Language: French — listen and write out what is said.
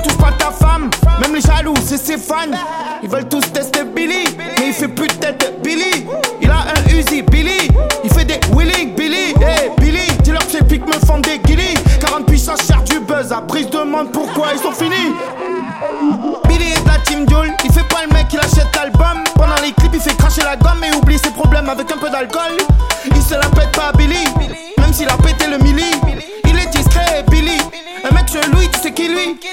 touche pas ta femme. Même les jaloux, c'est ses fans. Ils veulent tous tester Billy, mais il fait plus de tête de Billy. Il a un Uzi, Billy. Il fait des wheeling, Billy. Hey, Billy, dis-leur que ces pics me font des guillis. 40 puissance, cherche du buzz. Après, ils se demandent pourquoi ils sont finis. Billy est de la team Diol. Il fait pas le mec, il achète l'album. Pendant les clips, il fait cracher la gomme et oublie ses problèmes avec un peu d'alcool. Il se la pète pas, Billy. Même s'il a pété le milli. Il est discret, Billy. Un mec chelou, tu sais qui lui?